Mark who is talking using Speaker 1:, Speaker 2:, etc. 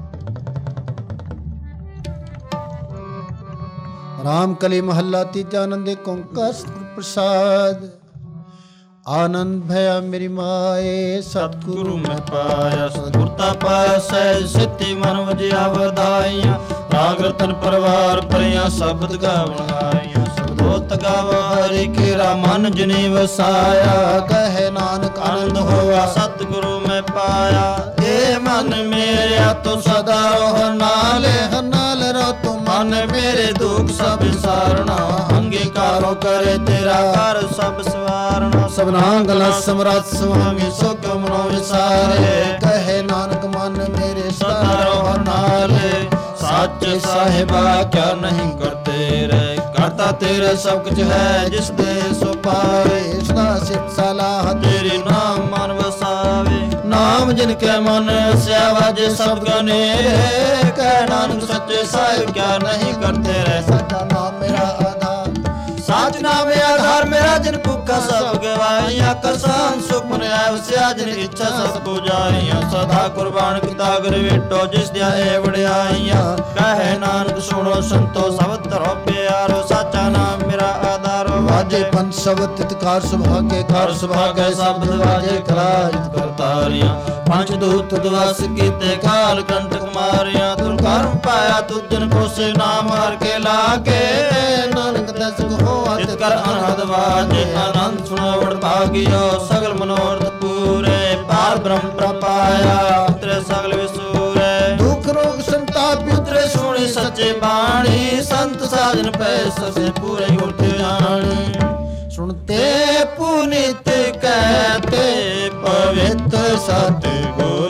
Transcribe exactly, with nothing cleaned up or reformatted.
Speaker 1: राम कली महला तीजा आनंद एक ओंकार सतगुर प्रसाद। आनंद भया मेरी माए सतगुरु मैं पाया, सतगुरता पाया सहज सिद्धि मन वजिया वधाइया। राग रतन परवार परिया शब्द गावण आइया, शब्दोत गावा हरि केरा मन जिनी वसाया। कहे नानक आनंद होया सतगुरु मैं पाया, ए मन मेरा तो सदा रोह नाले नाल रो तू मन मेरे दुख सब सारना। अंगीकारो करे तेरा कर सब सवारना, सबना गला समरात स्वामी सुख मनो विसारे। कहे नानक मन मेरे सदा रोह नाले, साचे साहिबा क्या नहीं करते रे। करता तेरे सब कुछ है जिस दे सो पावे, सदा सिद्ध सलाह तेरी नाम मन वसावे। नाम जिनके मन स्यावाजे सब गने, कह नानक सच्चे साहिब क्या नहीं करते रे। सच्चा नाम मेरा आधार, साच नाम आधार मेरा जिन भूखा सब गवाइया। करसान सुख मन आवस्या जिन इच्छा सब बुझाइया। सदा कुर्बान किता कर वेटो जिस दिया ए वड़ियाइया। कहे नानक सुनो संतो सब धरो प्यारो, साचा नाम मेरा आधारो। वाजे पंच शब्द तितकार सुभागे कार सुभागे शब्द वाजे खराजित करतारिया। पंच दूत दिवस कीते काल कंटक मारिया। तुम कर्म पाया तुझन को से नाम हर के लागे। नानक दस को चित कर अनहद वाजे, आनंद सुनो बड़ भागियो सगल मनोरथ पूरे। पार ब्रह्म प्रपाया उतरे सगल विसूरे। दुख रोग संताप उतरे सुनी सच्चे बाणी। संत साजन पै ससे पूरे गुरत जानी। सुनते पुनित कहते पवित्र सतगुर।